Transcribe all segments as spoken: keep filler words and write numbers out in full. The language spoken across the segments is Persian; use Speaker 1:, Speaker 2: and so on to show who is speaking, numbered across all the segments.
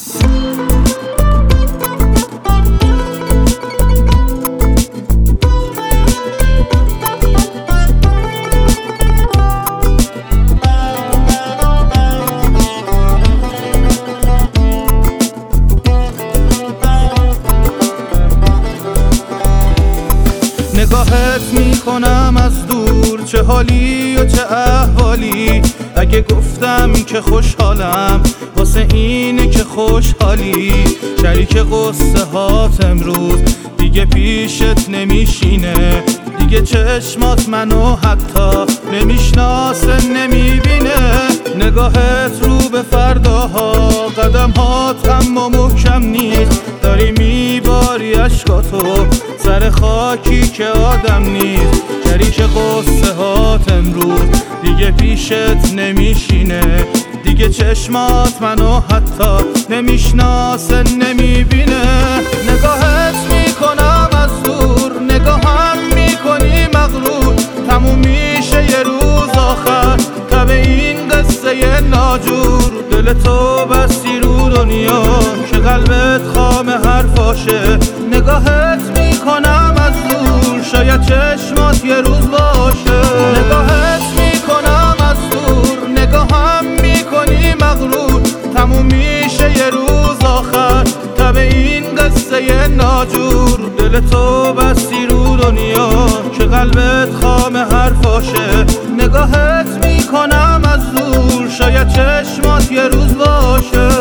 Speaker 1: نگاهت میکنم از دور، چه حالی و چه احوالی. اگه گفتم که خوشحالم واسه اینه که خوشحالی. شریک قصه هات امروز دیگه پیشت نمیشینه، دیگه چشمات منو حتی نمیشناسه نمیبینه. نگاهت رو به فرداها، قدم هات اما محکم نیست. داری میباری عشقاتو سر خاکی که آدم نیست. شریک قصه هات امروز دیگه پیشت نمیشینه، دیگه چشمات منو حتی نمیشناسه نمیبینه. نگاهت میکنم از دور، نگاهم میکنی مغرور. تموم میشه یه روز آخر تب این قصه ناجور. دل تو بستی رو دنیا که قلبت خام حرفاشه. نگاهت میکنم از دور، شاید چشمات یه روز باشه. نگاهت میکنم از دور، نگاهم میکنی مغرور. تموم میشه یه روز آخر تب این قصه ناجور. دل تو بستی رو دنیا که قلبت خام حرفاشه. نگاهت میکنم از دور، شاید چشمات یه روز باشه.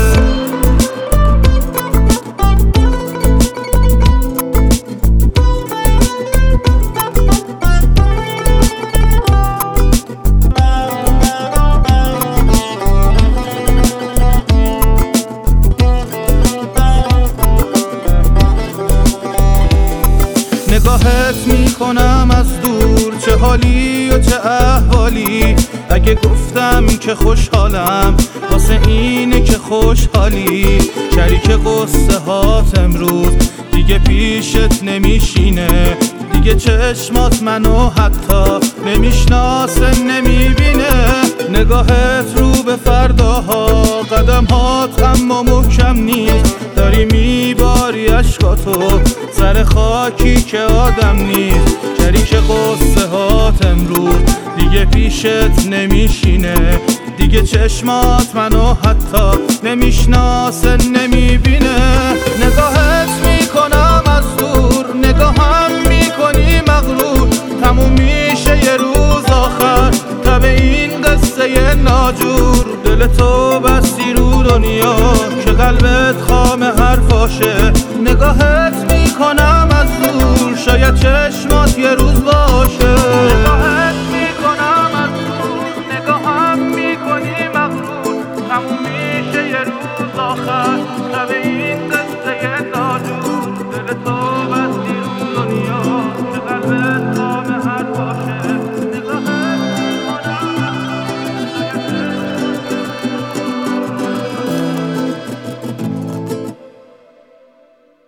Speaker 1: نگاهت میکنم از دور، چه حالی و چه احوالی. اگه گفتم که خوشحالم واسه اینه که خوشحالی. شریک قصه هات امروز دیگه پیشت نمیشینه، دیگه چشمات منو حتی نمیشناسه نمیبینه. نگاهت رو به فرداها، قدم هات اما محکم نیست. داری میباری عشقاتو سر خاکی که آدم نیست. شریک قصه هات امروز دیگه پیشت نمیشینه، دیگه چشمات منو حتی نمیشناسه نمیبینه. نگاهت میکنم از دور، نگاهم میکنی مغرور. تموم میشه یه روز آخر تب این قصه ناجور. دل تو بستی رو دنیا که قلبت خام حرفاشه. نگاهت میکنم از دور، شاید چشمات یه روز باشه. نگاهت میکنم از دور، نگاهم میکنی مغرور. تموم میشه یه روز آخر تب این قصه